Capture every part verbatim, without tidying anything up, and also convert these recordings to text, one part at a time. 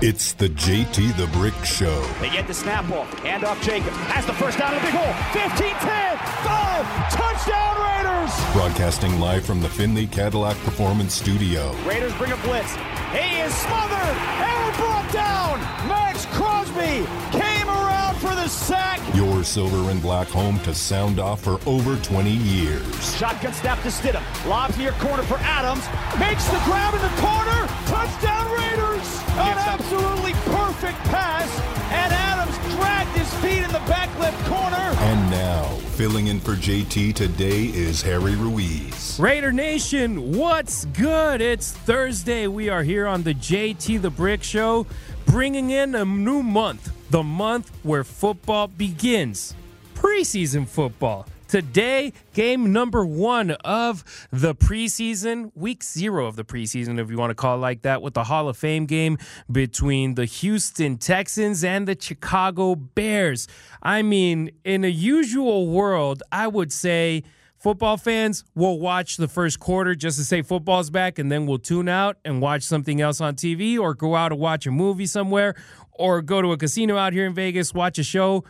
It's the J T the Brick Show. They get the snap off. Hand off Jacobs. Has the first down in the big hole. fifteen ten. five. Touchdown Raiders. Broadcasting live from the Finley Cadillac Performance Studio. Raiders bring a blitz. He is smothered and brought down. Max Crosby came around for the sack. Your silver and black home to sound off for over twenty years. Shotgun snap to Stidham. Lob near corner for Adams. Makes the grab in the corner. Touchdown Raiders. An absolutely perfect pass. And Adams dragged his feet in the back left corner. And now, filling in for J T today is Harry Ruiz. Raider Nation, what's good? It's Thursday. We are here on the J T the Brick Show, bringing in a new month, the month where football begins, preseason football. Today, game number one of the preseason, week zero of the preseason, if you want to call it like that, with the Hall of Fame game between the Houston Texans and the Chicago Bears. I mean, in a usual world, I would say football fans will watch the first quarter just to say football's back, and then we'll tune out and watch something else on T V or go out and watch a movie somewhere or go to a casino out here in Vegas, watch a show.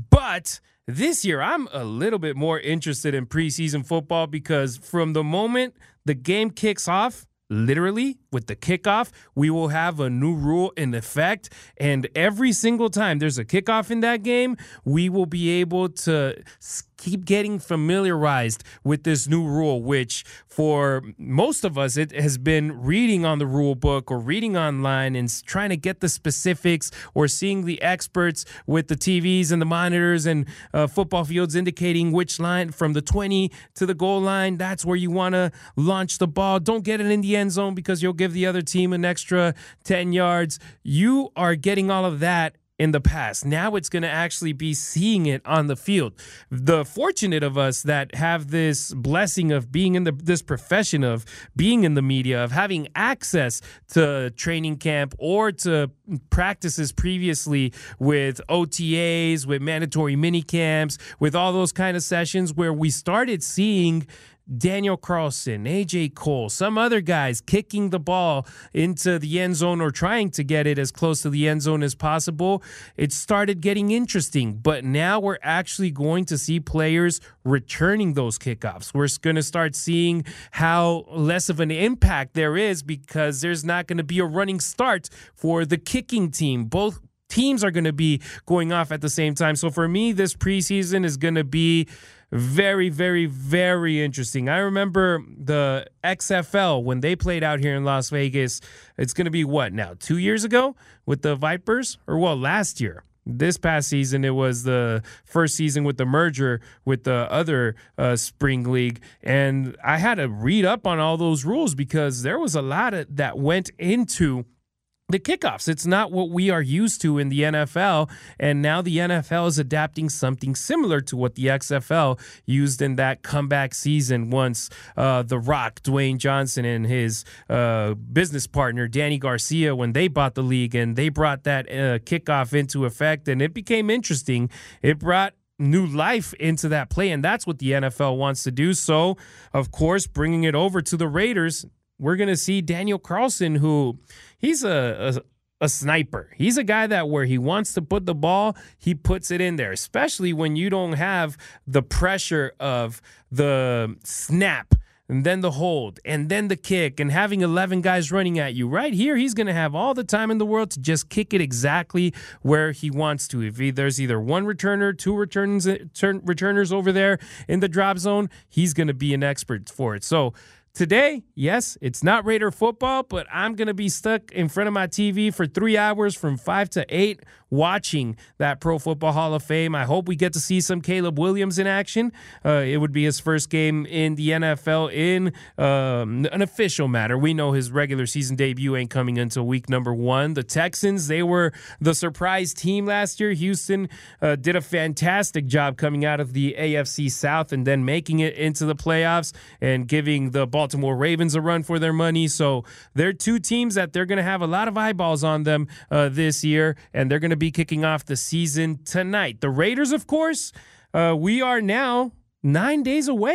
But this year, I'm a little bit more interested in preseason football because from the moment the game kicks off, literally with the kickoff, we will have a new rule in effect. And every single time there's a kickoff in that game, we will be able to keep getting familiarized with this new rule, which for most of us, it has been reading on the rule book or reading online and trying to get the specifics or seeing the experts with the T Vs and the monitors and uh, football fields indicating which line from the twenty to the goal line. That's where you want to launch the ball. Don't get it in the end zone because you'll give the other team an extra ten yards. You are getting all of that in the past. Now it's going to actually be seeing it on the field. The fortunate of us that have this blessing of being in the this profession of being in the media, of having access to training camp or to practices previously with O T As, with mandatory mini camps, with all those kind of sessions where we started seeing Daniel Carlson, A J Cole, some other guys kicking the ball into the end zone or trying to get it as close to the end zone as possible. It started getting interesting, but now we're actually going to see players returning those kickoffs. We're going to start seeing how less of an impact there is because there's not going to be a running start for the kicking team. Both teams are going to be going off at the same time. So for me, this preseason is going to be very, very, very interesting. I remember the X F L when they played out here in Las Vegas. It's going to be what now? Two years ago with the Vipers? Or well, last year. This past season, it was the first season with the merger with the other uh, spring league. And I had to read up on all those rules because there was a lot of, that went into the kickoffs. It's not what we are used to in the N F L, and now the N F L is adapting something similar to what the X F L used in that comeback season once uh, The Rock, Dwayne Johnson, and his uh, business partner, Danny Garcia, when they bought the league, and they brought that uh, kickoff into effect, and it became interesting. It brought new life into that play, and that's what the N F L wants to do. So, of course, bringing it over to the Raiders, we're going to see Daniel Carlson, who he's a, a a sniper. He's a guy that where he wants to put the ball, he puts it in there, especially when you don't have the pressure of the snap and then the hold and then the kick and having eleven guys running at you. Right here, he's going to have all the time in the world to just kick it exactly where he wants to. If he, there's either one returner, two returns, turn, returners over there in the drop zone, he's going to be an expert for it. So today, yes, it's not Raider football, but I'm going to be stuck in front of my T V for three hours from five to eight watching that Pro Football Hall of Fame. I hope we get to see some Caleb Williams in action. Uh, it would be his first game in the N F L in um, an official matter. We know his regular season debut ain't coming until week number one. The Texans, they were the surprise team last year. Houston uh, did a fantastic job coming out of the A F C South and then making it into the playoffs and giving the Baltimore Ravens a run for their money. So they're two teams that they're going to have a lot of eyeballs on them uh, this year, and they're going to be kicking off the season tonight. The Raiders, of course, uh, we are now nine days away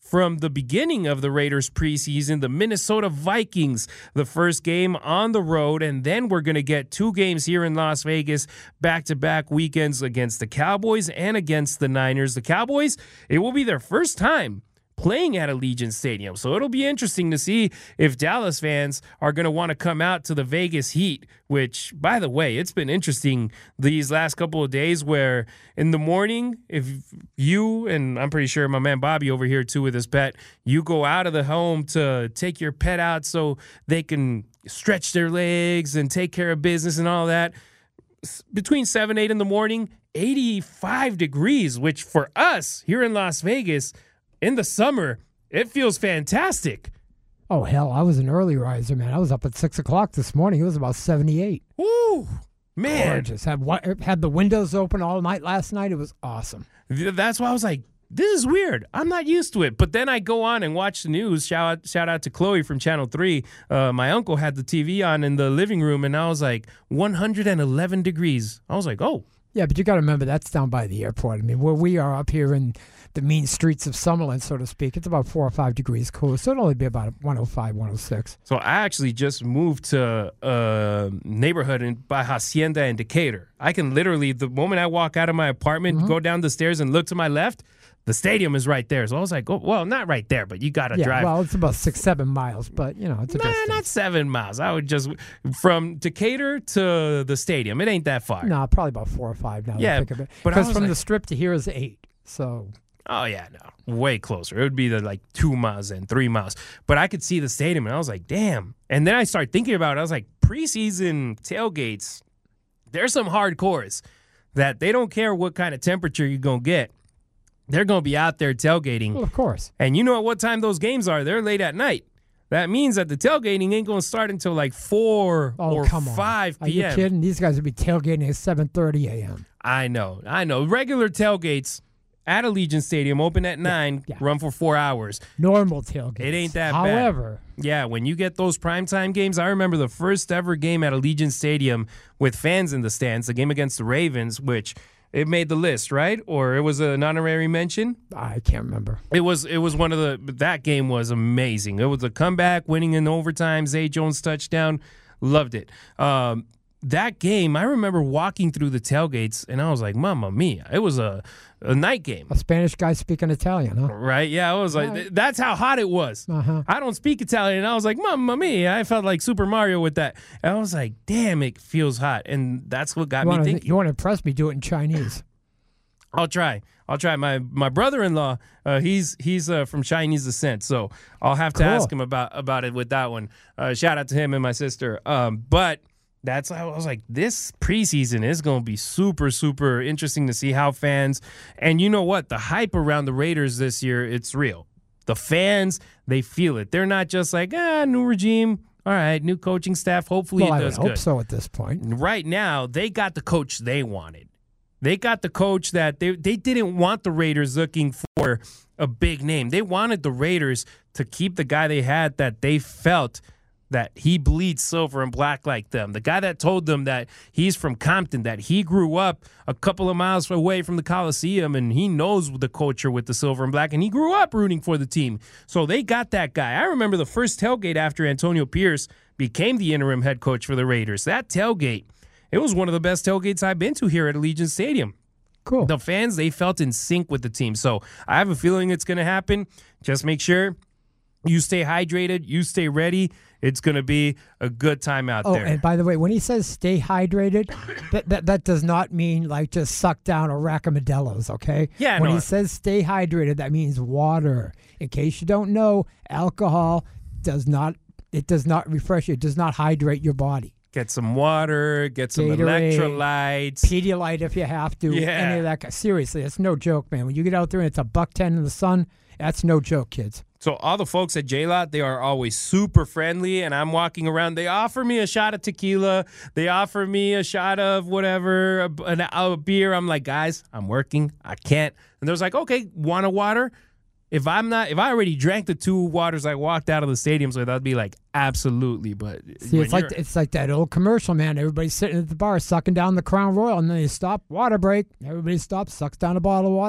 from the beginning of the Raiders preseason, the Minnesota Vikings, the first game on the road, and then we're going to get two games here in Las Vegas, back-to-back weekends against the Cowboys and against the Niners. The Cowboys, it will be their first time playing at Allegiant Stadium. So it'll be interesting to see if Dallas fans are going to want to come out to the Vegas Heat, which, by the way, it's been interesting these last couple of days where in the morning, if you, and I'm pretty sure my man Bobby over here too with his pet, you go out of the home to take your pet out so they can stretch their legs and take care of business and all that. Between seven, eight in the morning, eighty-five degrees, which for us here in Las Vegas, in the summer, it feels fantastic. Oh, hell, I was an early riser, man. I was up at six o'clock this morning. It was about seventy-eight. Woo, man. Gorgeous. Had, had the windows open all night last night. It was awesome. That's why I was like, this is weird. I'm not used to it. But then I go on and watch the news. Shout out, shout out to Chloe from Channel three. Uh, my uncle had the T V on in the living room, and I was like, one hundred eleven degrees. I was like, oh. Yeah, but you got to remember, that's down by the airport. I mean, where we are up here in the mean streets of Summerlin, so to speak, it's about four or five degrees cooler. So it'll only be about one oh five, one oh six. So I actually just moved to a neighborhood in, by Hacienda in Decatur. I can literally, the moment I walk out of my apartment, mm-hmm. go down the stairs and look to my left, the stadium is right there. So I was like, oh, well, not right there, but you got to yeah, drive. Well, it's about six, seven miles, but, you know, it's a Nah, distance. not seven miles. I would just, from Decatur to the stadium, it ain't that far. No, probably about four or five now. Yeah, but because from like, the strip to here is eight, so... Oh, yeah, no. Way closer. It would be the, like two miles and three miles. But I could see the stadium, and I was like, damn. And then I started thinking about it. I was like, preseason tailgates, there's some hardcores that they don't care what kind of temperature you're going to get. They're going to be out there tailgating. Well, of course. And you know at what time those games are. They're late at night. That means that the tailgating ain't going to start until like four oh, or come five on. p.m. Are you kidding? These guys would be tailgating at seven thirty a.m. I know. I know. Regular tailgates at Allegiant Stadium, open at nine, yeah. run for four hours. Normal tailgates. It ain't that However, bad. However. Yeah, when you get those primetime games, I remember the first ever game at Allegiant Stadium with fans in the stands, the game against the Ravens, which it made the list, right? Or it was an honorary mention? I can't remember. It was It was one of the, that game was amazing. It was a comeback, winning in overtime, Zay Jones touchdown. Loved it. Um, that game, I remember walking through the tailgates, and I was like, Mamma mia. It was a, a night game. A Spanish guy speaking Italian, huh? Right? Yeah, I was like, right. That's how hot it was. Uh-huh. I don't speak Italian, and I was like, Mamma mia. I felt like Super Mario with that. And I was like, damn, it feels hot. And that's what got you me wanna, thinking. You want to impress me, do it in Chinese. I'll try. I'll try. My my brother-in-law, uh, he's he's uh, from Chinese descent, so I'll have to cool. ask him about, about it with that one. Uh, shout out to him and my sister. Um, but that's how I was like, this preseason is going to be super, super interesting to see how fans, and you know what? The hype around the Raiders this year, it's real. The fans, they feel it. They're not just like, ah, new regime. All right, new coaching staff. Hopefully well, it I does would hope good. so at this point. Right now, they got the coach they wanted. They got the coach that they they didn't want the Raiders looking for a big name. They wanted the Raiders to keep the guy they had that they felt that he bleeds silver and black like them. The guy that told them that he's from Compton, that he grew up a couple of miles away from the Coliseum, and he knows the culture with the silver and black, and he grew up rooting for the team. So they got that guy. I remember the first tailgate after Antonio Pierce became the interim head coach for the Raiders. That tailgate, it was one of the best tailgates I've been to here at Allegiant Stadium. Cool. The fans, they felt in sync with the team. So I have a feeling it's going to happen. Just make sure you stay hydrated, you stay ready. It's going to be a good time out oh, there. And by the way, when he says stay hydrated, that, that that does not mean like just suck down a rack of Modelo's, okay? Yeah, When no. he says stay hydrated, that means water. In case you don't know, alcohol does not, it does not refresh you. It does not hydrate your body. Get some water, get some Gatorade, electrolytes. Pedialyte if you have to. Yeah. Any of that. Seriously, it's no joke, man. When you get out there and it's a buck ten in the sun, that's no joke, kids. So all the folks at J-Lot, they are always super friendly, and I'm walking around. They offer me a shot of tequila. They offer me a shot of whatever, a, an, a beer. I'm like, guys, I'm working. I can't. And they're like, okay, want a water? If I'm not, if I already drank the two waters I walked out of the stadium, so that'd be like, absolutely. But see, it's like it's like that old commercial, man. Everybody's sitting at the bar sucking down the Crown Royal, and then they stop, water break. Everybody stops, sucks down a bottle of water,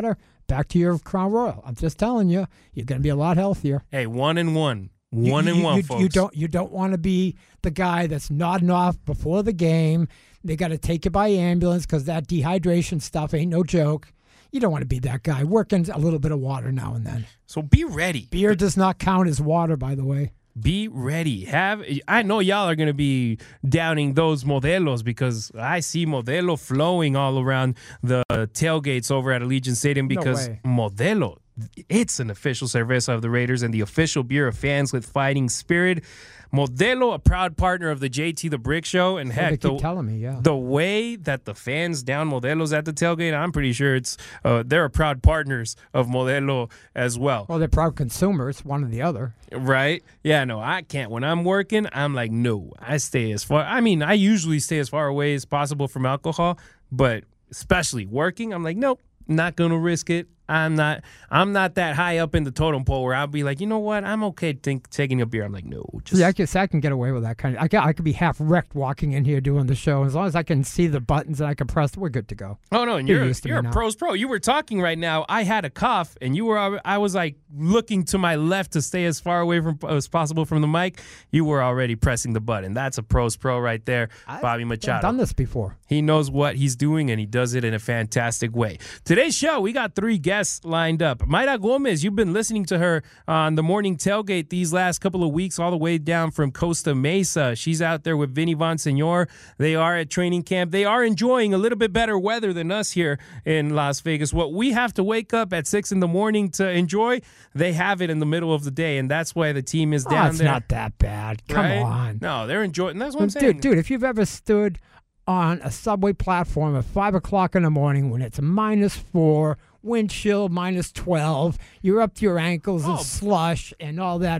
back to your Crown Royal. I'm just telling you, you're going to be a lot healthier. Hey, one and one. One you, and you, one, you, folks. You don't, you don't want to be the guy that's nodding off before the game. They got to take you by ambulance because that dehydration stuff ain't no joke. You don't want to be that guy. Work in a little bit of water now and then. So be ready. Beer does not count as water, by the way. Be ready. Have I know y'all are going to be downing those Modelos because I see Modelo flowing all around the tailgates over at Allegiant Stadium because way. Modelo, it's an official cerveza of the Raiders and the official beer of fans with fighting spirit. Modelo, a proud partner of the J T the Brick Show, and They heck, keep the, telling me, yeah. the way that the fans down Modelo's at the tailgate, I'm pretty sure it's uh, they're proud partners of Modelo as well. Well, they're proud consumers, one or the other. Right? Yeah, no, I can't. When I'm working, I'm like, no, I stay as far. I mean, I usually stay as far away as possible from alcohol, but especially working, I'm like, nope, not going to risk it. I'm not I'm not that high up in the totem pole where I'll be like, you know what, I'm okay think, taking a beer. I'm like, no. Just... Yeah, I guess I can get away with that kind of. I, can, I could be half wrecked walking in here doing the show. As long as I can see the buttons and I can press, we're good to go. Oh, no, and You're you're, used to you're a me now. pros pro. You were talking right now. I had a cough, and you were. I was like looking to my left to stay as far away from as possible from the mic. You were already pressing the button. That's a pros pro right there, Bobby Machado. I've done this before. He knows what he's doing, and he does it in a fantastic way. Today's show, we got three guests lined up. Mayra Gomez, you've been listening to her on the morning tailgate these last couple of weeks, all the way down from Costa Mesa. She's out there with Vinny Bonsignor. They are at training camp. They are enjoying a little bit better weather than us here in Las Vegas. What we have to wake up at six in the morning to enjoy, they have it in the middle of the day, and that's why the team is down oh, it's there. not that bad. Come right? on. No, they're enjoying. That's what I'm saying. Dude, dude, if you've ever stood on a subway platform at five o'clock in the morning when it's minus four, wind chill minus twelve, you're up to your ankles in Oh. slush and all that.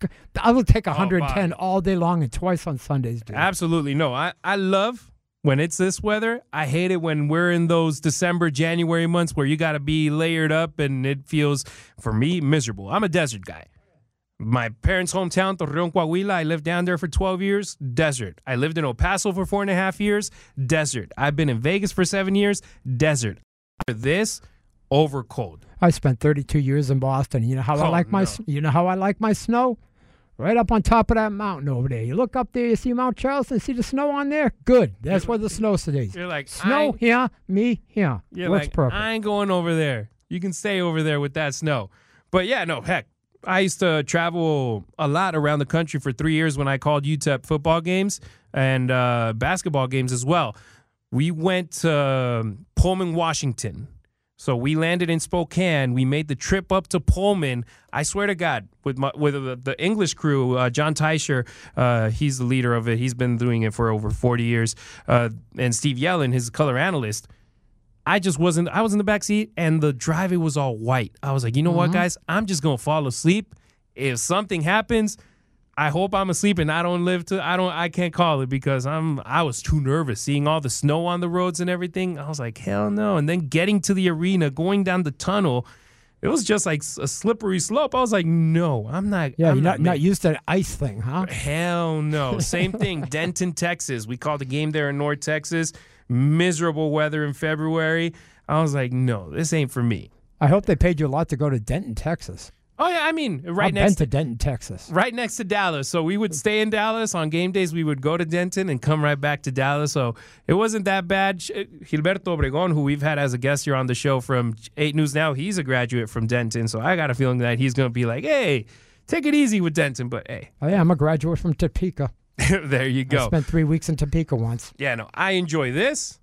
I will take one hundred ten Bob. all day long and twice on Sundays, dude. Absolutely. No, I, I love when it's this weather. I hate it when we're in those December, January months where you got to be layered up and it feels, for me, miserable. I'm a desert guy. My parents' hometown, Torreon, Coahuila, I lived down there for twelve years, desert. I lived in El Paso for four and a half years, desert. I've been in Vegas for seven years, desert. For this, over cold. I spent thirty-two years in Boston. You know how I Oh, like my no. s you know how I like my snow? Right up on top of that mountain over there. You look up there, you see Mount Charleston, see the snow on there? Good. That's where the snow stays. You're like, Snow I- here, me here. You're Works like, perfect. I ain't going over there. You can stay over there with that snow. But yeah, no, heck, I used to travel a lot around the country for three years when I called U T E P football games and uh, basketball games as well. We went to um, Pullman, Washington. So we landed in Spokane. We made the trip up to Pullman. I swear to God, with my, with the, the English crew, uh, John Teicher, uh, he's the leader of it. He's been doing it for over forty years. Uh, and Steve Yellen, his color analyst. I just wasn't, I was in the back seat and the driveway was all white. I was like, you know what, guys? I'm just going to fall asleep. If something happens, I hope I'm asleep and I don't live to, I don't, I can't call it because I'm, I was too nervous seeing all the snow on the roads and everything. I was like, hell no. And then getting to the arena, going down the tunnel, it was just like a slippery slope. I was like, no, I'm not. yeah, I'm you're not, ma- not used to the ice thing, huh? Hell no. Same thing. Denton, Texas. We called a game there in North Texas. Miserable weather in February. I was like, no, this ain't for me. I hope they paid you a lot to go to Denton, Texas. Oh yeah, I mean, right I've next been to Denton, Texas. right next to Dallas. So we would stay in Dallas on game days. We would go to Denton and come right back to Dallas. So it wasn't that bad. Gilberto Obregon, who we've had as a guest here on the show from eight News Now, he's a graduate from Denton. So I got a feeling that he's going to be like, hey, take it easy with Denton. But hey, Oh, yeah, I'm a graduate from Topeka. there you I go. spent three weeks in Topeka once. Yeah, no, I enjoy this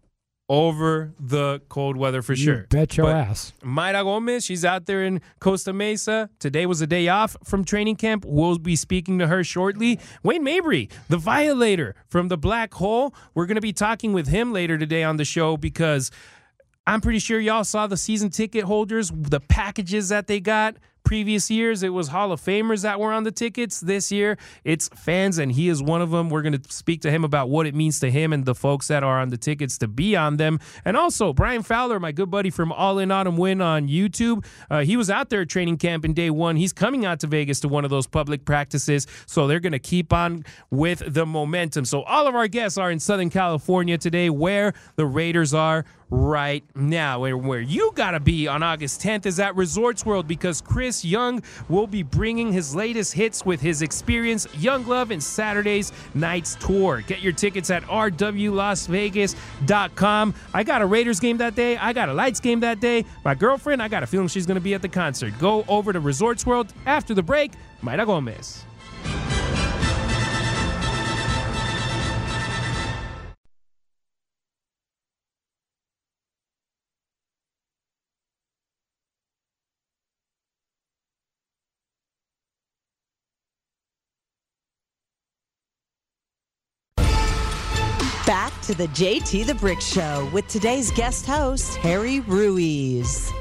over the cold weather for sure. You bet your But ass. Mayra Gomez, she's out there in Costa Mesa. Today was a day off from training camp. We'll be speaking to her shortly. Wayne Mabry, the Violator from the Black Hole. We're going to be talking with him later today on the show because I'm pretty sure y'all saw the season ticket holders, the packages that they got. Previous years, it was Hall of Famers that were on the tickets. This year, it's fans, and he is one of them. We're going to speak to him about what it means to him and the folks that are on the tickets to be on them. And also, Brian Fowler, my good buddy from All In Autumn Win on YouTube, uh, he was out there at training camp in day one. He's coming out to Vegas to one of those public practices, so they're going to keep on with the momentum. So all of our guests are in Southern California today, where the Raiders are right now. Where, where you got to be on August tenth is at Resorts World, because Chris Young will be bringing his latest hits with his Experience Young Love and Saturday's Nights Tour. Get your tickets at r w las vegas dot com. I got a Raiders game that day. I got a Lights game that day. My girlfriend, I got a feeling she's going to be at the concert. Go over to Resorts World after the break. Mayra Gomez. Back to the J T the Brick Show with today's guest host, Harry Ruiz.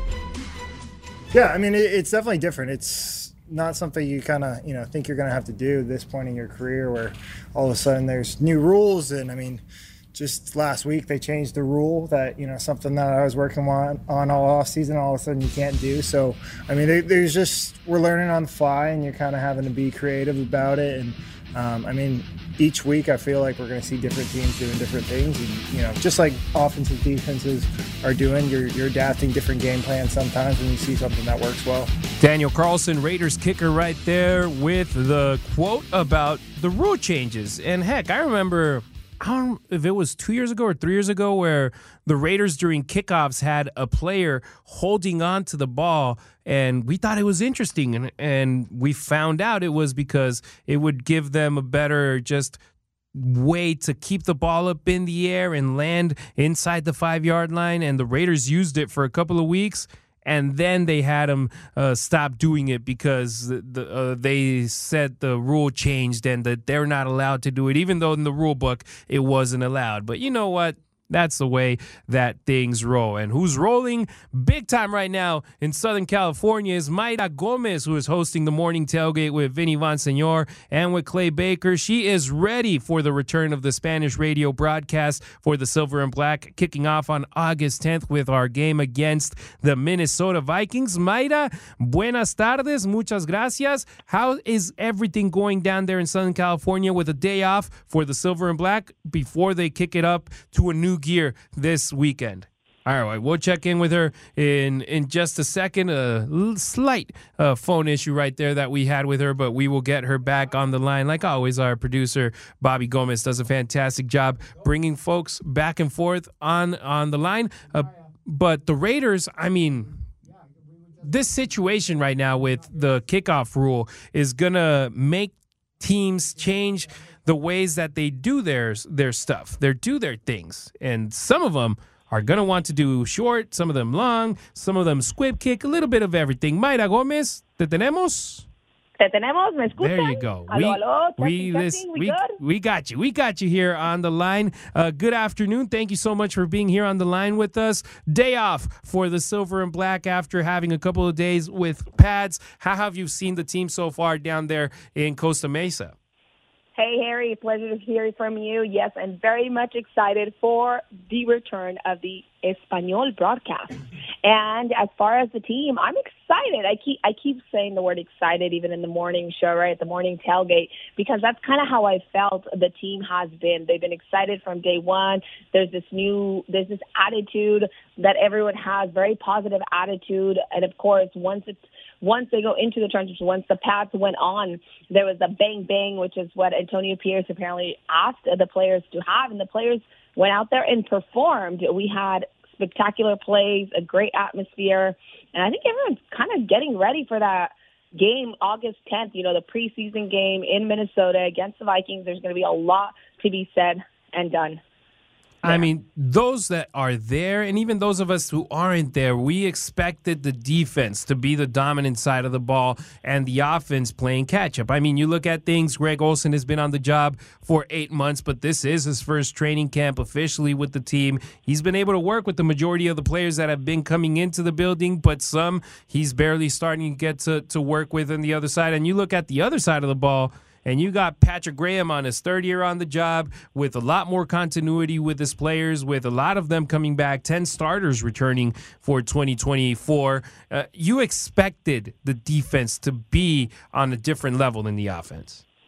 Yeah, I mean, it, it's definitely different. It's not something you kind of, you know, think you're going to have to do at this point in your career, where all of a sudden there's new rules. And I mean, just last week they changed the rule that, you know, something that I was working on, on all off season, all of a sudden you can't do. So, I mean, there, there's just, we're learning on the fly, and you're kind of having to be creative about it. And um, I mean, each week I feel like we're going to see different teams doing different things. And, you know, just like offensive defenses are doing, you're, you're adapting different game plans sometimes when you see something that works well. Daniel Carlson, Raiders kicker, right there with the quote about the rule changes. And heck, I remember, I don't know if it was two years ago or three years ago, where the Raiders during kickoffs had a player holding on to the ball, and we thought it was interesting. And, and we found out it was because it would give them a better just way to keep the ball up in the air and land inside the five-yard line. And the Raiders used it for a couple of weeks. And then they had them uh, stop doing it because the, the, uh, they said the rule changed and that they're not allowed to do it, even though in the rule book it wasn't allowed. But you know what? That's the way that things roll. And who's rolling big time right now in Southern California is Mayra Gomez, who is hosting the morning tailgate with Vinny Bonsignor and with Clay Baker. She is ready for the return of the Spanish radio broadcast for the Silver and Black, kicking off on August tenth with our game against the Minnesota Vikings. Mayra, buenas tardes, muchas gracias. How is everything going down there in Southern California with a day off for the Silver and Black before they kick it up to a new gear this weekend? All right, we'll check in with her in in just a second. A slight uh, phone issue right there that we had with her, but we will get her back on the line. Like always, our producer, Bobby Gomez, does a fantastic job bringing folks back and forth on, on the line. Uh, but the Raiders, I mean, this situation right now with the kickoff rule is going to make teams change the ways that they do their their stuff. They do their things. And some of them are going to want to do short, some of them long, some of them squib kick, a little bit of everything. Mayra Gomez, ¿te tenemos? Te tenemos, ¿me escuchan? There you go. Hello, we, hello. we, Testing, this, testing. We we, good? we got you. We got you here on the line. Uh, good afternoon. Thank you so much for being here on the line with us. Day off for the Silver and Black after having a couple of days with pads. How have you seen the team so far down there in Costa Mesa? Hey, Harry, pleasure to hear from you. Yes, I'm very much excited for the return of the Espanol broadcast. And as far as the team, I'm excited. I keep I keep saying the word excited even in the morning show, right, the morning tailgate, because that's kind of how I felt the team has been. They've been excited from day one. There's this new, there's this attitude that everyone has, very positive attitude. And, of course, once it's Once they go into the trenches, once the pads went on, there was a bang, bang, which is what Antonio Pierce apparently asked the players to have. And the players went out there and performed. We had spectacular plays, a great atmosphere. And I think everyone's kind of getting ready for that game August tenth, you know, the preseason game in Minnesota against the Vikings. There's going to be a lot to be said and done. I mean, those that are there, and even those of us who aren't there, we expected the defense to be the dominant side of the ball and the offense playing catch-up. I mean, you look at things, Greg Olsen has been on the job for eight months, but this is his first training camp officially with the team. He's been able to work with the majority of the players that have been coming into the building, but some he's barely starting to get to, to work with on the other side. And you look at the other side of the ball, and you got Patrick Graham on his third year on the job with a lot more continuity with his players, with a lot of them coming back, ten starters returning for twenty twenty-four. Uh, you expected the defense to be on a different level than the offense.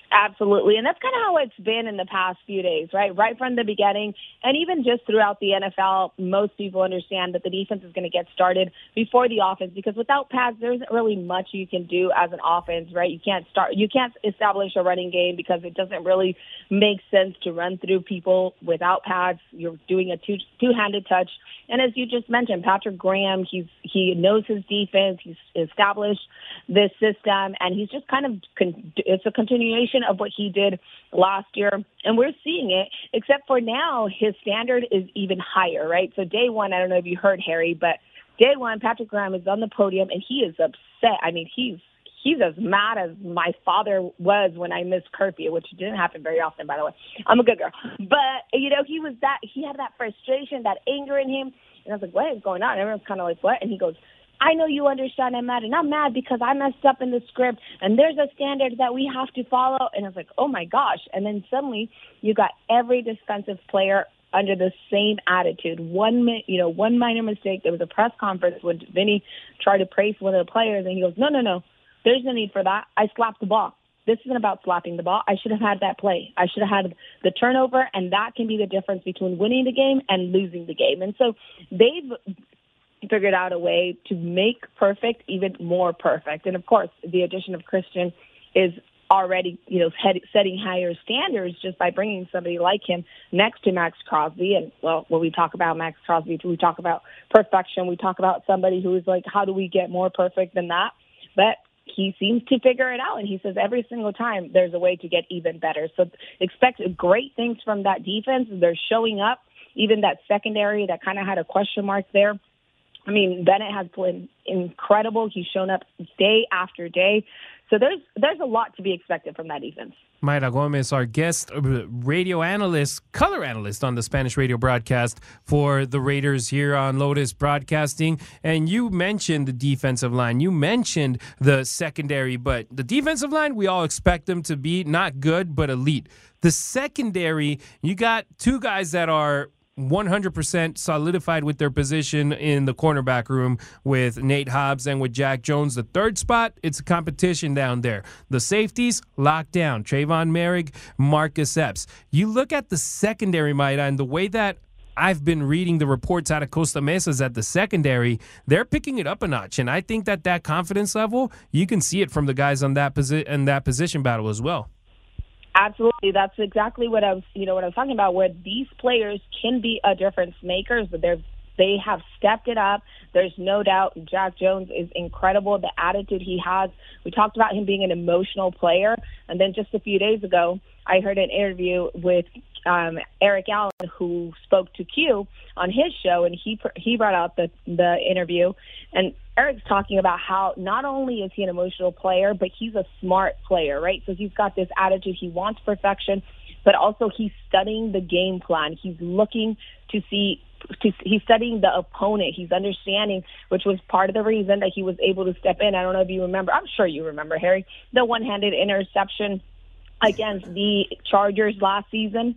Absolutely. And that's kind of how it's been in the past few days, right? Right from the beginning. And even just throughout the N F L, most people understand that the defense is going to get started before the offense, because without pads, there isn't really much you can do as an offense, right? You can't start, you can't establish a running game because it doesn't really make sense to run through people without pads. You're doing a two, two-handed touch. And as you just mentioned, Patrick Graham, he's, he knows his defense. He's established this system, and he's just kind of, con- it's a continuation of what he did last year, and we're seeing it, except for now his standard is even higher, right? So day one, I don't know if you heard, Harry, but day one, Patrick Graham is on the podium, and he is upset. I mean, he's he's as mad as my father was when I missed curfew, which didn't happen very often, by the way. I'm a good girl. But, you know, he was that, he had that frustration, that anger in him, and I was like, what is going on? And everyone's kind of like, what? And he goes, I know you understand I'm mad, and I'm mad because I messed up in the script, and there's a standard that we have to follow. And I was like, oh, my gosh. And then suddenly you got every defensive player under the same attitude. One, you know, one minor mistake. There was a press conference when Vinny tried to praise one of the players, and he goes, no, no, no, there's no need for that. I slapped the ball. This isn't about slapping the ball. I should have had that play. I should have had the turnover, and that can be the difference between winning the game and losing the game. And so they've figured out a way to make perfect even more perfect. And, of course, the addition of Christian is already, you know, head, setting higher standards just by bringing somebody like him next to Max Crosby. And, well, when we talk about Max Crosby, we talk about perfection. We talk about somebody who is like, how do we get more perfect than that? But he seems to figure it out, and he says every single time there's a way to get even better. So expect great things from that defense. They're showing up. Even that secondary that kind of had a question mark there. I mean, Bennett has been incredible. He's shown up day after day. So there's there's a lot to be expected from that defense. Mayra Gomez, our guest radio analyst, color analyst on the Spanish radio broadcast for the Raiders here on Lotus Broadcasting. And you mentioned the defensive line. You mentioned the secondary, but the defensive line, we all expect them to be not good, but elite. The secondary, you got two guys that are one hundred percent solidified with their position in the cornerback room with Nate Hobbs and with Jack Jones. The third spot, it's a competition down there. The safeties, locked down. Trayvon Merrick, Marcus Epps. You look at the secondary, Mayra, and the way that I've been reading the reports out of Costa Mesa's at the secondary, they're picking it up a notch. And I think that that confidence level, you can see it from the guys on that posi- in that position battle as well. Absolutely. That's exactly what I was, you know, what I was talking about, where these players can be a difference makers, but they're, they have stepped it up. There's no doubt Jack Jones is incredible. The attitude he has. We talked about him being an emotional player. And then just a few days ago, I heard an interview with um, Eric Allen, who spoke to Q on his show, and he he brought out the, the interview. And Eric's talking about how not only is he an emotional player, but he's a smart player, right? So he's got this attitude. He wants perfection, but also he's studying the game plan. He's looking to see, to, he's studying the opponent. He's understanding, which was part of the reason that he was able to step in. I don't know if you remember. I'm sure you remember, Harry, the one-handed interception against the Chargers last season.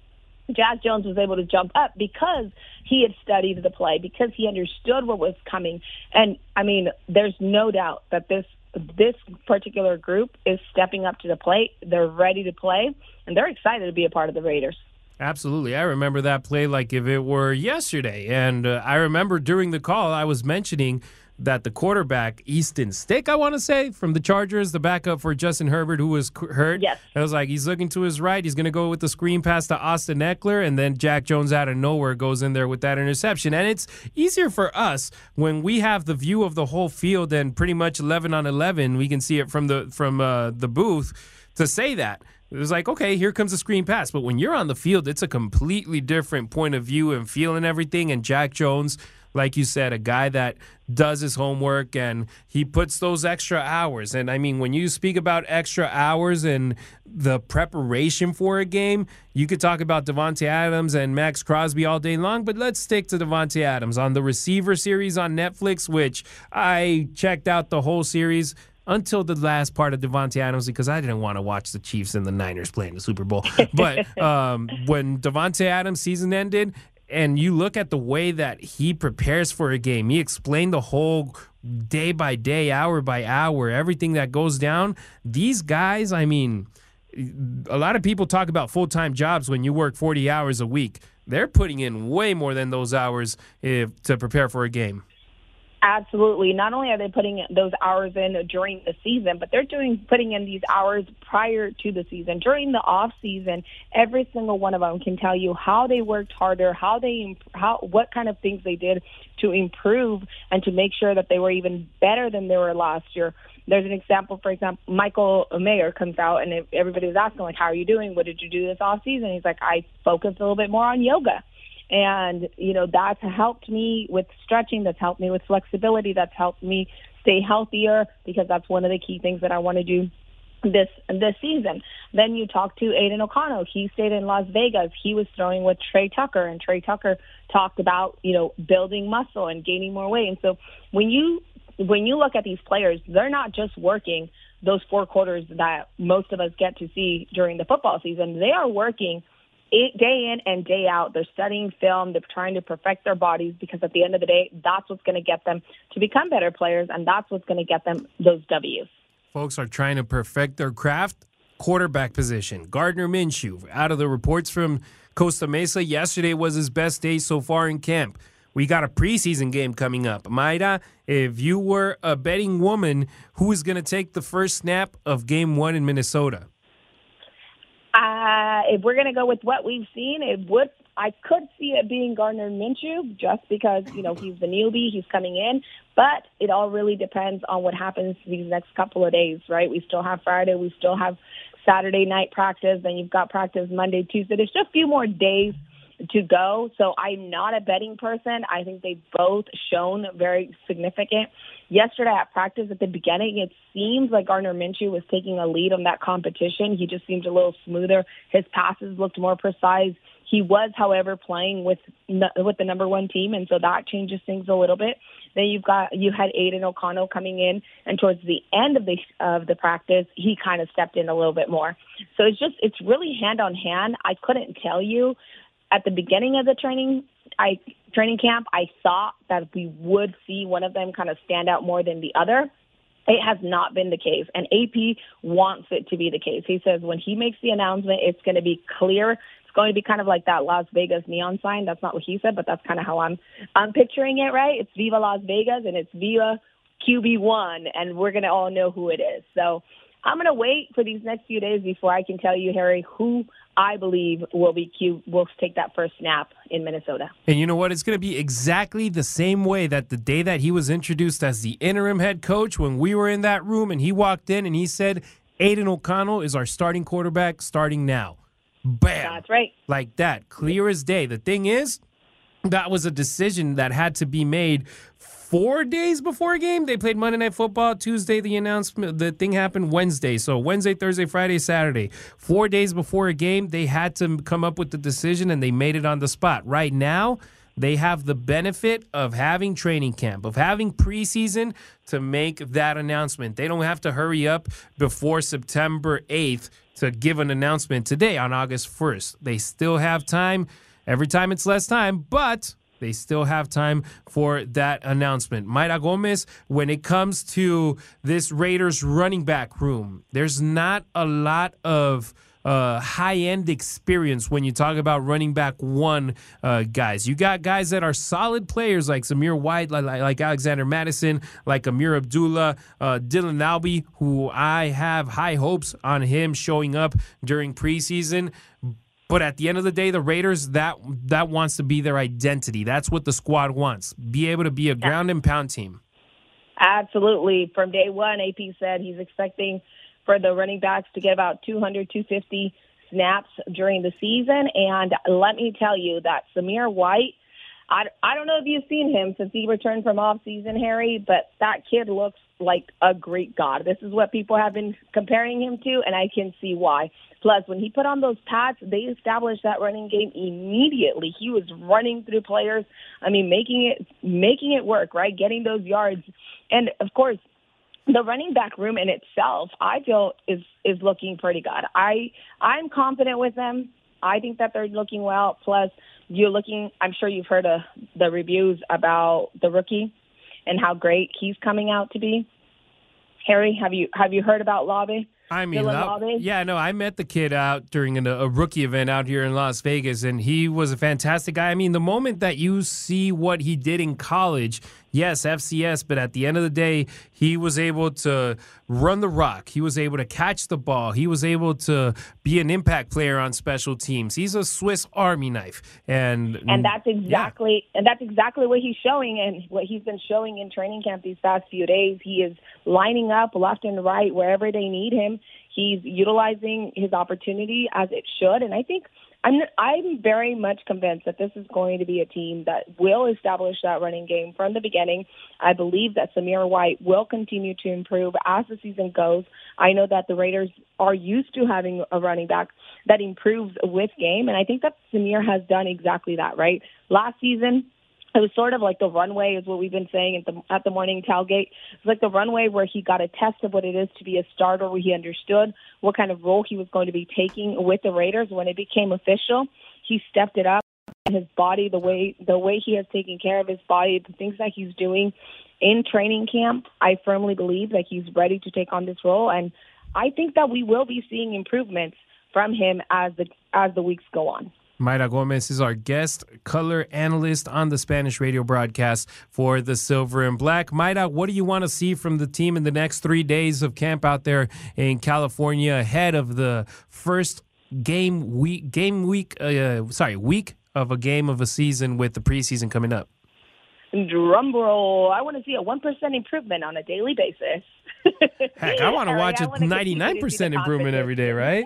Jack Jones was able to jump up because he had studied the play, because he understood what was coming. And, I mean, there's no doubt that this this particular group is stepping up to the plate. They're ready to play, and they're excited to be a part of the Raiders. Absolutely. I remember that play like if it were yesterday. And uh, I remember during the call I was mentioning that the quarterback, Easton Stick, I want to say, from the Chargers, the backup for Justin Herbert, who was hurt. Yes. I was like, he's looking to his right. He's going to go with the screen pass to Austin Eckler, and then Jack Jones out of nowhere goes in there with that interception. And it's easier for us when we have the view of the whole field and pretty much eleven on eleven. We can see it from the from uh, the booth to say that. It was like, okay, here comes a screen pass. But when you're on the field, it's a completely different point of view and feeling everything. And Jack Jones, like you said, a guy that does his homework and he puts those extra hours. And, I mean, when you speak about extra hours and the preparation for a game, you could talk about Davante Adams and Max Crosby all day long, but let's stick to Davante Adams on the Receiver series on Netflix, which I checked out the whole series until the last part of Davante Adams because I didn't want to watch the Chiefs and the Niners playing the Super Bowl. But um, when Davante Adams' season ended, and you look at the way that he prepares for a game, he explained the whole day by day, hour by hour, everything that goes down. These guys, I mean, a lot of people talk about full-time jobs when you work forty hours a week. They're putting in way more than those hours if, to prepare for a game. Absolutely. Not only are they putting those hours in during the season, but they're doing putting in these hours prior to the season. During the off season, every single one of them can tell you how they worked harder, how they how what kind of things they did to improve and to make sure that they were even better than they were last year. There's an example, for example, Michael Mayer comes out and everybody was asking, like, how are you doing? What did you do this off season? He's like, I focused a little bit more on yoga. And, you know, that's helped me with stretching. That's helped me with flexibility. That's helped me stay healthier because that's one of the key things that I want to do this this season. Then you talk to Aiden O'Connell. He stayed in Las Vegas. He was throwing with Trey Tucker, and Trey Tucker talked about, you know, building muscle and gaining more weight. And so when you when you look at these players, they're not just working those four quarters that most of us get to see during the football season. They are working Eight, day in and day out. They're studying film. They're trying to perfect their bodies because at the end of the day, that's what's going to get them to become better players, and that's what's going to get them those W's. Folks are trying to perfect their craft. Quarterback position. Gardner Minshew, out of the reports from Costa Mesa, yesterday was his best day so far in camp. We got a preseason game coming up. Mayra, if you were a betting woman, who is going to take the first snap of game one in Minnesota? Uh, if we're going to go with what we've seen, it would. I could see it being Gardner Minshew just because, you know, he's the newbie, he's coming in. But it all really depends on what happens these next couple of days, right? We still have Friday. We still have Saturday night practice. Then you've got practice Monday, Tuesday. There's just a few more days to go. So I'm not a betting person. I think they've both shown very significant. Yesterday at practice at the beginning, it seemed like Gardner Minshew was taking a lead on that competition. He just seemed a little smoother. His passes looked more precise. He was, however, playing with with the number one team, and so that changes things a little bit. Then you've got you had Aiden O'Connell coming in, and towards the end of the of the practice, he kind of stepped in a little bit more. So it's just it's really hand on hand. I couldn't tell you at the beginning of the training I training camp, I thought that we would see one of them kind of stand out more than the other. It has not been the case, and A P wants it to be the case. He says when he makes the announcement, it's going to be clear. It's going to be kind of like that Las Vegas neon sign. That's not what he said, but that's kind of how I'm I'm picturing it, right? It's Viva Las Vegas, and it's Viva Q B one, and we're going to all know who it is. So I'm going to wait for these next few days before I can tell you, Harry, who I believe will be Q, will take that first snap in Minnesota. And you know what? It's going to be exactly the same way that the day that he was introduced as the interim head coach, when we were in that room and he walked in and he said, Aiden O'Connell is our starting quarterback starting now. Bam. That's right. Like that. Clear as day. The thing is, that was a decision that had to be made four days before a game. They played Monday Night Football. Tuesday, the announcement, the thing happened Wednesday. So Wednesday, Thursday, Friday, Saturday. Four days before a game, they had to come up with the decision, and they made it on the spot. Right now, they have the benefit of having training camp, of having preseason to make that announcement. They don't have to hurry up before September eighth to give an announcement today on August first. They still have time. Every time it's less time, but they still have time for that announcement. Mayra Gomez, when it comes to this Raiders running back room, there's not a lot of uh, high-end experience when you talk about running back one uh, guys. You got guys that are solid players like Zamir White, like, like Alexander Madison, like Amir Abdullah, uh, Dylan Alby, who I have high hopes on him showing up during preseason. But at the end of the day, the Raiders, that that wants to be their identity. That's what the squad wants. Be able to be a ground and pound team. Absolutely. From day one, A P said he's expecting for the running backs to get about two hundred, two hundred fifty snaps during the season. And let me tell you that Zamir White, I, I don't know if you've seen him since he returned from off-season, Harry, but that kid looks like a Greek god. This is what people have been comparing him to, and I can see why. Plus, when he put on those pads, they established that running game immediately. He was running through players. I mean, making it making it work, right? Getting those yards. And, of course, the running back room in itself, I feel, is is looking pretty good. I, I'm confident with them. I think that they're looking well. Plus, you're looking, I'm sure you've heard of the reviews about the rookie and how great he's coming out to be. Harry, have you have you heard about Lobby? I mean, Dylan that, Lave. yeah, no, I met the kid out during an, a rookie event out here in Las Vegas, and he was a fantastic guy. I mean, the moment that you see what he did in college, yes, F C S, but at the end of the day, he was able to run the rock. He was able to catch the ball. He was able to be an impact player on special teams. He's a Swiss Army knife. And And that's exactly yeah. and that's exactly what he's showing and what he's been showing in training camp these past few days. He is lining up left and right wherever they need him. He's utilizing his opportunity as it should. And I think I'm I'm very much convinced that this is going to be a team that will establish that running game from the beginning. I believe that Zamir White will continue to improve as the season goes. I know that the Raiders are used to having a running back that improves with game, and I think that Zamir has done exactly that, right? Last season, it was sort of like the runway is what we've been saying at the at the morning tailgate. It's like the runway where he got a test of what it is to be a starter, where he understood what kind of role he was going to be taking with the Raiders. When it became official, he stepped it up. His body, the way the way he has taken care of his body, the things that he's doing in training camp, I firmly believe that he's ready to take on this role. And I think that we will be seeing improvements from him as the as the weeks go on. Mayra Gomez is our guest color analyst on the Spanish radio broadcast for the Silver and Black. Mayra, what do you want to see from the team in the next three days of camp out there in California ahead of the first game week, game week, uh, sorry, week of a game of a season with the preseason coming up? Drum roll. I want to see a one percent improvement on a daily basis. Heck, I want to watch a ninety-nine percent improvement every day, right?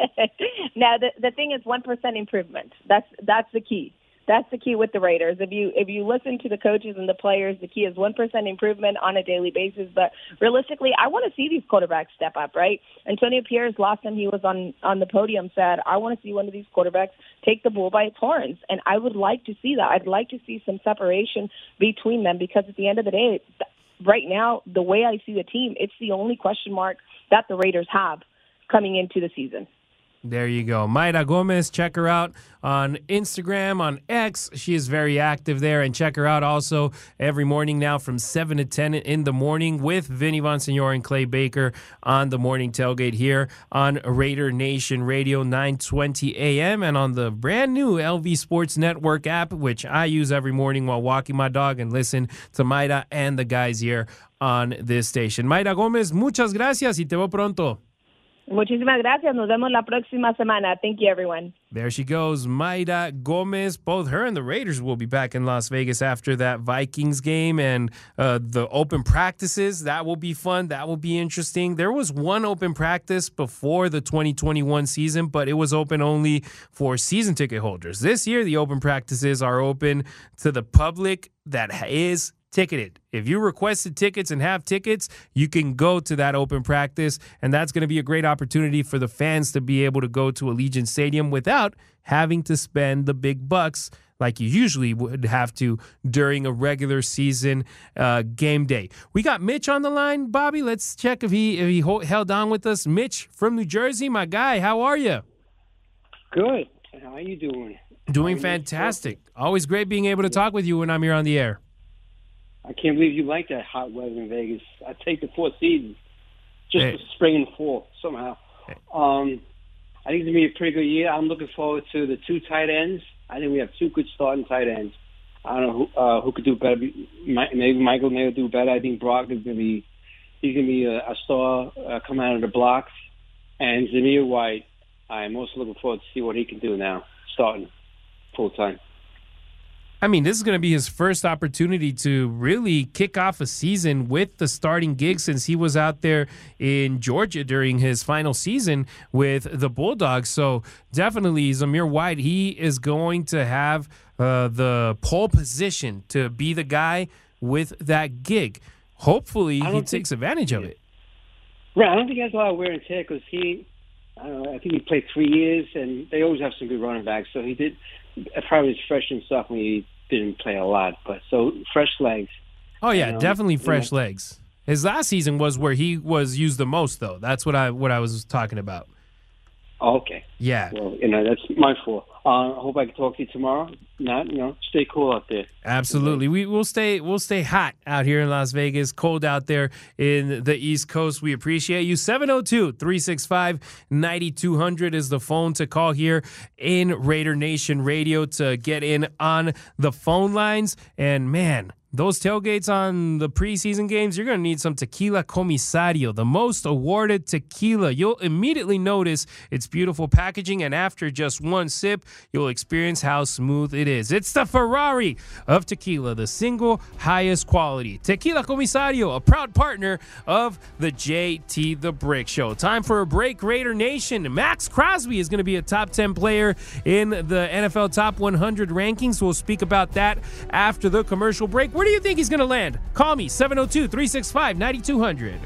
Now, the the thing is one percent improvement. That's that's the key. That's the key with the Raiders. If you if you listen to the coaches and the players, the key is one percent improvement on a daily basis. But realistically, I want to see these quarterbacks step up, right? Antonio Pierce, last time he was on, on the podium, said, I want to see one of these quarterbacks take the bull by its horns. And I would like to see that. I'd like to see some separation between them because at the end of the day, right now, the way I see the team, it's the only question mark that the Raiders have coming into the season. There you go. Mayra Gomez, check her out on Instagram, on X. She is very active there. And check her out also every morning now from seven to ten in the morning with Vinny Bonsignore and Clay Baker on the morning tailgate here on Raider Nation Radio, nine twenty a.m. and on the brand new L V Sports Network app, which I use every morning while walking my dog and listen to Mayra and the guys here on this station. Mayra Gomez, muchas gracias y te veo pronto. Muchísimas gracias. Nos vemos la próxima semana. Thank you, everyone. There she goes, Mayra Gomez. Both her and the Raiders will be back in Las Vegas after that Vikings game and uh, the open practices. That will be fun. That will be interesting. There was one open practice before the twenty twenty-one season, but it was open only for season ticket holders. This year, the open practices are open to the public that is ticketed. If you requested tickets and have tickets, you can go to that open practice, and that's going to be a great opportunity for the fans to be able to go to Allegiant Stadium without having to spend the big bucks like you usually would have to during a regular season uh, game day. We got Mitch on the line, Bobby. Let's check if he if he ho- held on with us. Mitch from New Jersey, my guy. How are you? Good. How are you doing? Doing fantastic. Always great being able to talk with you when I'm here on the air. I can't believe you like that hot weather in Vegas. I take the four seasons just Hey. for spring and fall somehow. Um, I think it's going to be a pretty good year. I'm looking forward to the two tight ends. I think we have two good starting tight ends. I don't know who uh, who could do better. Maybe Michael may do better. I think Brock is going to be he's going to be a, a star uh, coming out of the blocks. And Zamir White, I'm also looking forward to see what he can do now, starting full time. I mean, this is going to be his first opportunity to really kick off a season with the starting gig since he was out there in Georgia during his final season with the Bulldogs. So definitely Zamir White, he is going to have uh, the pole position to be the guy with that gig. Hopefully he think, takes advantage of it. Right. I don't think he has a lot of wear and tear because he, I don't know, I think he played three years and they always have some good running backs. So he did. Probably was fresh and stuff when he didn't play a lot, but so fresh legs. Oh yeah, you know, definitely fresh you know. legs. His last season was where he was used the most, though. That's what I what I was talking about. Oh, okay. Yeah. Well, you know that's my fault. Uh, I hope I can talk to you tomorrow. Not, you know, stay cool out there. Absolutely. We will stay we'll stay hot out here in Las Vegas, cold out there in the East Coast. We appreciate you. seven oh two, three six five, nine two hundred is the phone to call here in Raider Nation Radio to get in on the phone lines. And man, those tailgates on the preseason games, you're going to need some Tequila Comisario, the most awarded tequila. You'll immediately notice its beautiful packaging, and after just one sip, you'll experience how smooth it is. It's the Ferrari of tequila, the single highest quality. Tequila Comisario, a proud partner of the J T The Brick Show. Time for a break, Raider Nation. Max Crosby is going to be a top ten player in the N F L Top one hundred rankings. We'll speak about that after the commercial break. Where do you think he's going to land? Call me, seven oh two, three six five, nine two hundred.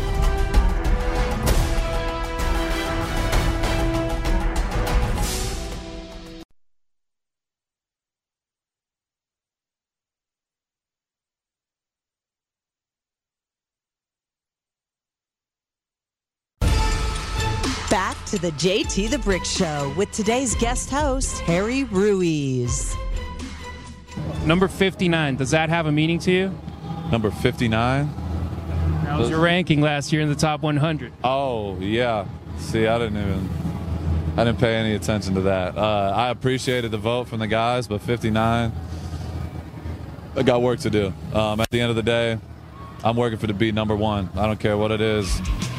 Back to the J T The Brick Show with today's guest host, Harry Ruiz. Number fifty-nine, does that have a meaning to you? Number fifty-nine? How was your ranking last year in the top one hundred? Oh, yeah. See, I didn't even, I didn't pay any attention to that. Uh, I appreciated the vote from the guys, but fifty-nine, I got work to do. Um, at the end of the day, I'm working for to be number one. I don't care what it is.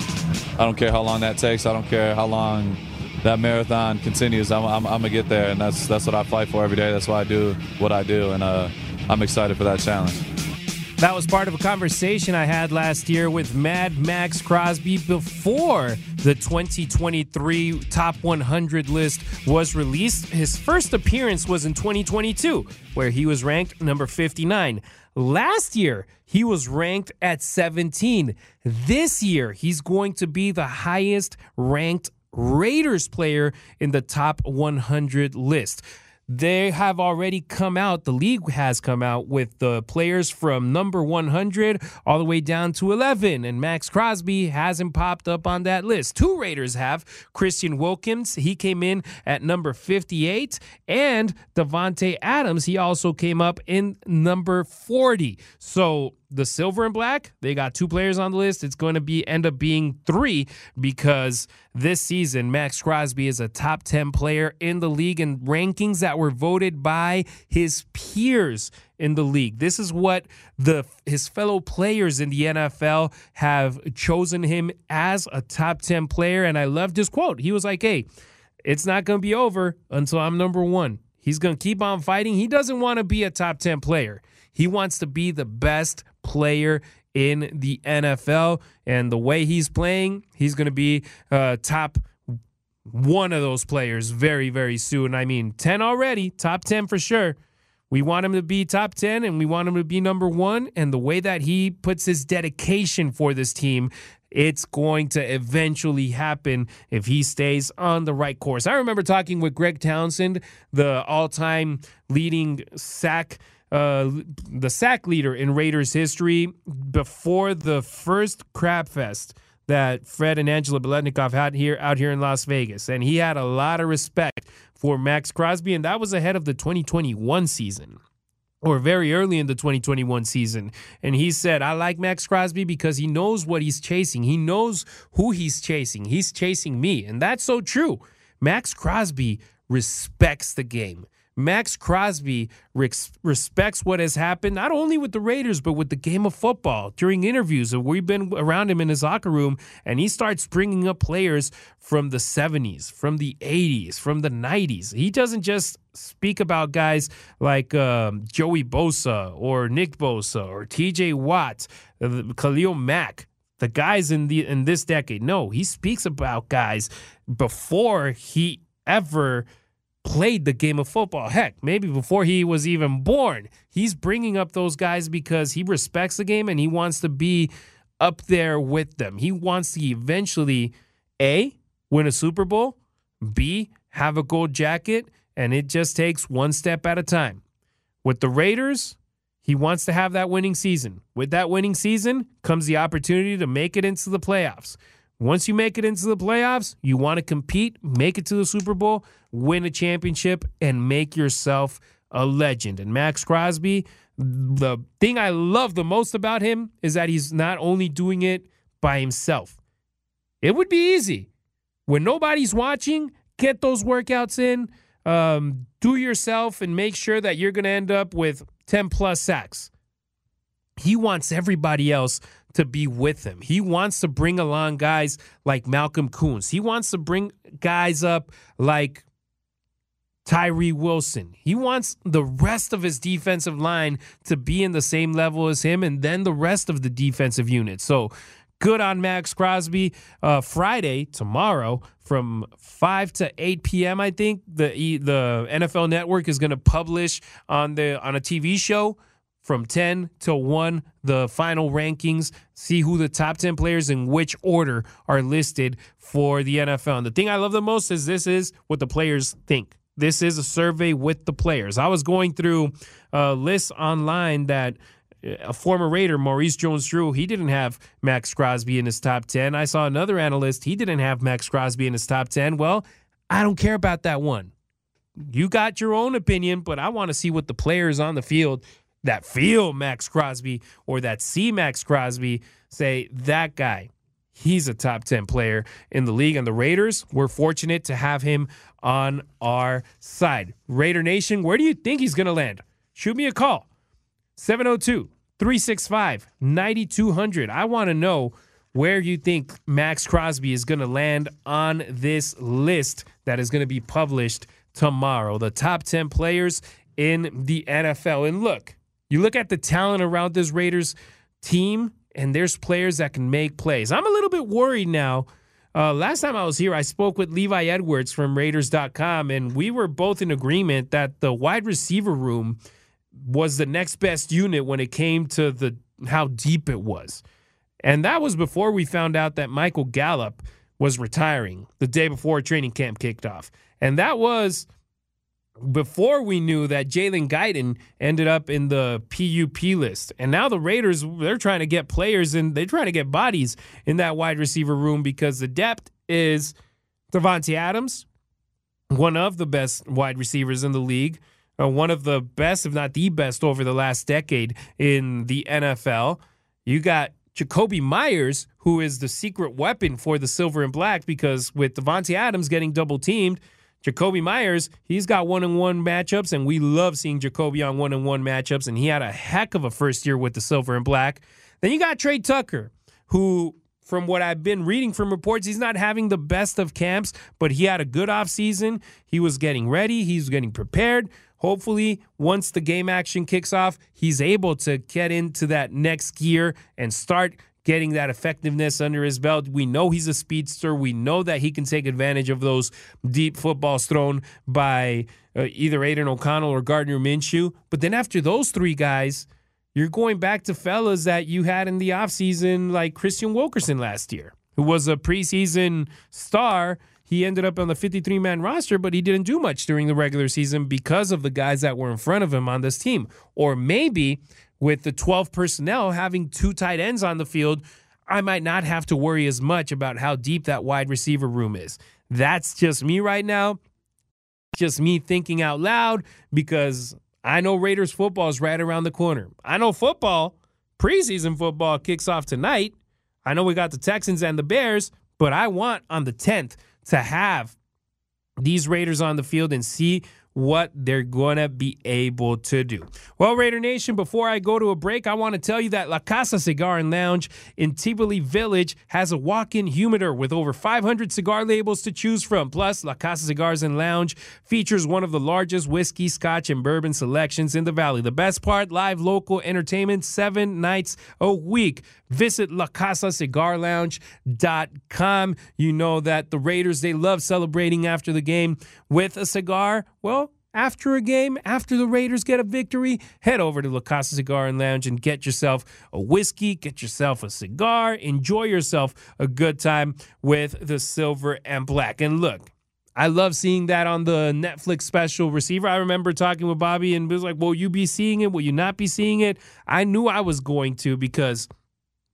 I don't care how long that takes. I don't care how long that marathon continues. I'm, I'm, I'm going to get there, and that's that's what I fight for every day. That's why I do what I do, and uh, I'm excited for that challenge. That was part of a conversation I had last year with Mad Max Crosby before the twenty twenty-three Top one hundred list was released. His first appearance was in twenty twenty-two, where he was ranked number fifty-nine. Last year, he was ranked at seventeen. This year, he's going to be the highest ranked Raiders player in the top one hundred list. They have already come out, the league has come out with the players from number one hundred all the way down to eleven, and Max Crosby hasn't popped up on that list. Two Raiders have. Christian Wilkins, he came in at number fifty-eight, and Davante Adams, he also came up in number forty. So the Silver and Black, they got two players on the list. It's going to be end up being three because this season, Max Crosby is a top ten player in the league in rankings that were voted by his peers in the league. This is what the his fellow players in the N F L have chosen him as a top ten player. And I loved his quote. He was like, hey, it's not going to be over until I'm number one. He's going to keep on fighting. He doesn't want to be a top ten player. He wants to be the best player in the N F L, and the way he's playing, he's going to be uh, top one of those players very, very soon. I mean, ten already, top ten for sure. We want him to be top ten, and we want him to be number one, and the way that he puts his dedication for this team, it's going to eventually happen if he stays on the right course. I remember talking with Greg Townsend, the all-time leading sack Uh, the sack leader in Raiders history, before the first Crab Fest that Fred and Angela Biletnikoff had here out here in Las Vegas. And he had a lot of respect for Max Crosby, and that was ahead of the twenty twenty-one season, or very early in the twenty twenty-one season. And he said, I like Max Crosby because he knows what he's chasing. He knows who he's chasing. He's chasing me. And that's so true. Max Crosby respects the game. Max Crosby res- respects what has happened, not only with the Raiders, but with the game of football. During interviews, we've been around him in his locker room, and he starts bringing up players from the seventies, from the eighties, from the nineties. He doesn't just speak about guys like um, Joey Bosa or Nick Bosa or T J Watt, uh, Khalil Mack, the guys in the in this decade. No, he speaks about guys before he ever played the game of football. Heck, maybe before he was even born. He's bringing up those guys because he respects the game and he wants to be up there with them. He wants to eventually, A, win a Super Bowl, B, have a gold jacket, and it just takes one step at a time. With the Raiders, he wants to have that winning season. With that winning season comes the opportunity to make it into the playoffs. Once you make it into the playoffs, you want to compete, make it to the Super Bowl, win a championship, and make yourself a legend. And Max Crosby, the thing I love the most about him is that he's not only doing it by himself. It would be easy. When nobody's watching, get those workouts in, um, do yourself, and make sure that you're going to end up with ten-plus sacks. He wants everybody else to be with him. He wants to bring along guys like Malcolm Koonce. He wants to bring guys up like Tyree Wilson. He wants the rest of his defensive line to be in the same level as him, and then the rest of the defensive unit. So good on Max Crosby. Uh, Friday, tomorrow, from five to eight p.m., I think, the the N F L Network is going to publish on the on a T V show from ten to one, the final rankings, see who the top ten players in which order are listed for the N F L. And the thing I love the most is this is what the players think. This is a survey with the players. I was going through uh, lists online that a former Raider, Maurice Jones-Drew, he didn't have Max Crosby in his top ten. I saw another analyst, he didn't have Max Crosby in his top ten. Well, I don't care about that one. You got your own opinion, but I want to see what the players on the field that feel Max Crosby or that see Max Crosby say, that guy, he's a top ten player in the league. And the Raiders, we're fortunate to have him on our side. Raider Nation, where do you think he's going to land? Shoot me a call. seven oh two, three six five, nine two hundred. I want to know where you think Max Crosby is going to land on this list that is going to be published tomorrow. The top ten players in the N F L. And look, you look at the talent around this Raiders team, and there's players that can make plays. I'm a little bit worried now. Uh, last time I was here, I spoke with Levi Edwards from Raiders dot com, and we were both in agreement that the wide receiver room was the next best unit when it came to the how deep it was. And that was before we found out that Michael Gallup was retiring the day before training camp kicked off. And that was before we knew that Jalen Guyton ended up in the P U P list. And now the Raiders, they're trying to get players and they're trying to get bodies in that wide receiver room because the depth is Davante Adams, one of the best wide receivers in the league, uh, one of the best, if not the best, over the last decade in the N F L. You got Jacoby Myers, who is the secret weapon for the silver and black because with Davante Adams getting double-teamed, Jacoby Myers, he's got one-on-one matchups, and we love seeing Jacoby on one-on-one matchups, and he had a heck of a first year with the silver and black. Then you got Trey Tucker, who, from what I've been reading from reports, he's not having the best of camps, but he had a good offseason. He was getting ready. He was getting prepared. Hopefully, once the game action kicks off, he's able to get into that next gear and start getting that effectiveness under his belt. We know he's a speedster. We know that he can take advantage of those deep footballs thrown by uh, either Aiden O'Connell or Gardner Minshew. But then after those three guys, you're going back to fellas that you had in the offseason like Christian Wilkerson last year, who was a preseason star. He ended up on the fifty-three man roster, but he didn't do much during the regular season because of the guys that were in front of him on this team. Or maybe with the twelve personnel, having two tight ends on the field, I might not have to worry as much about how deep that wide receiver room is. That's just me right now. Just me thinking out loud because I know Raiders football is right around the corner. I know football, preseason football, kicks off tonight. I know we got the Texans and the Bears, but I want on the tenth to have these Raiders on the field and see what they're going to be able to do. Well, Raider Nation, before I go to a break, I want to tell you that La Casa Cigar and Lounge in Tivoli Village has a walk-in humidor with over five hundred cigar labels to choose from. Plus, La Casa Cigars and Lounge features one of the largest whiskey, scotch, and bourbon selections in the valley. The best part, live local entertainment seven nights a week. Visit la casa cigar lounge dot com. You know that the Raiders, they love celebrating after the game with a cigar. Well, after a game, after the Raiders get a victory, head over to La Casa Cigar and Lounge and get yourself a whiskey, get yourself a cigar, enjoy yourself a good time with the silver and black. And look, I love seeing that on the Netflix special Receiver. I remember talking with Bobby and it was like, will you be seeing it? Will you not be seeing it? I knew I was going to because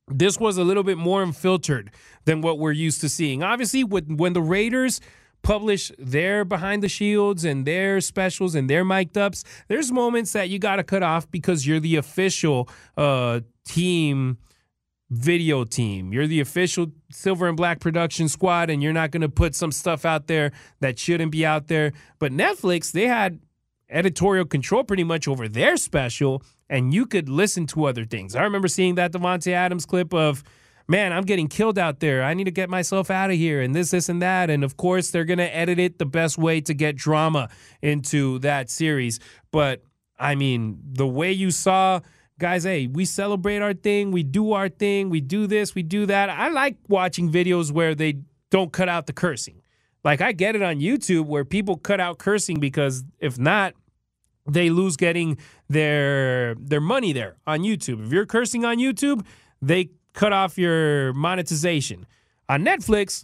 this was a little bit more unfiltered than what we're used to seeing. Obviously, with, when the Raiders publish their behind the shields and their specials and their mic'd ups, there's moments that you got to cut off because you're the official uh, team video team. You're the official Silver and Black production squad, and you're not going to put some stuff out there that shouldn't be out there. But Netflix, they had editorial control pretty much over their special, and you could listen to other things. I remember seeing that Davante Adams clip of, man, I'm getting killed out there. I need to get myself out of here and this, this, and that. And, of course, they're going to edit it the best way to get drama into that series. But, I mean, the way you saw, guys, hey, we celebrate our thing. We do our thing. We do this. We do that. I like watching videos where they don't cut out the cursing. Like, I get it on YouTube where people cut out cursing because if not, they lose getting their their money there on YouTube. If you're cursing on YouTube, they cut off your monetization. On Netflix,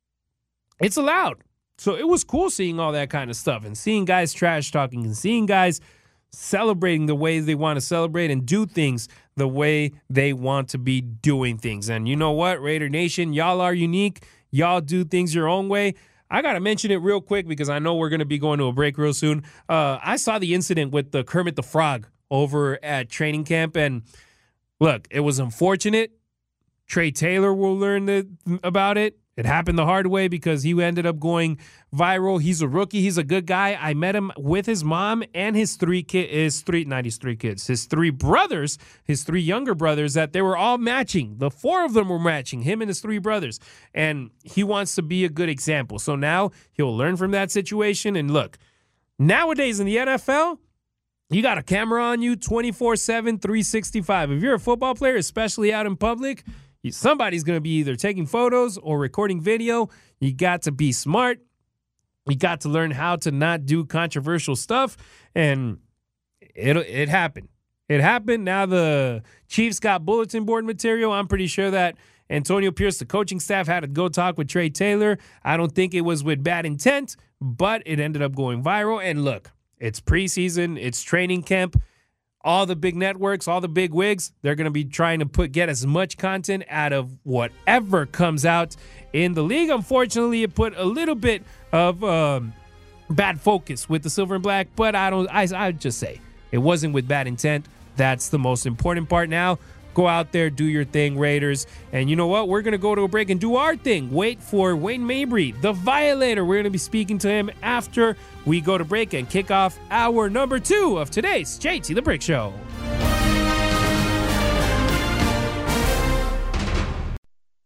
it's allowed. So it was cool seeing all that kind of stuff and seeing guys trash talking and seeing guys celebrating the ways they want to celebrate and do things the way they want to be doing things. And you know what, Raider Nation, y'all are unique. Y'all do things your own way. I got to mention it real quick because I know we're going to be going to a break real soon. Uh, I saw the incident with the Kermit the Frog over at training camp. And look, it was unfortunate. Trey Taylor will learn the, about it. It happened the hard way because he ended up going viral. He's a rookie. He's a good guy. I met him with his mom and his three kids, his three, not his three kids, his three brothers, his three younger brothers, that they were all matching. The four of them were matching, him and his three brothers. And he wants to be a good example. So now he'll learn from that situation. And look, nowadays in the N F L, you got a camera on you twenty-four seven, three sixty-five. If you're a football player, especially out in public, somebody's going to be either taking photos or recording video. You got to be smart. You got to learn how to not do controversial stuff. And it it happened. It happened. Now the Chiefs got bulletin board material. I'm pretty sure that Antonio Pierce, the coaching staff, had to go talk with Trey Taylor. I don't think it was with bad intent, but it ended up going viral. And look, it's preseason. It's training camp. All the big networks, all the big wigs, they're going to be trying to put get as much content out of whatever comes out in the league. Unfortunately, it put a little bit of um, bad focus with the Silver and Black, but I don't. I I just say it wasn't with bad intent. That's the most important part. Now, go out there, do your thing, Raiders. And you know what? We're going to go to a break and do our thing. Wait for Wayne Mabry, the Violator. We're going to be speaking to him after we go to break and kick off hour number two of today's J T The Brick Show.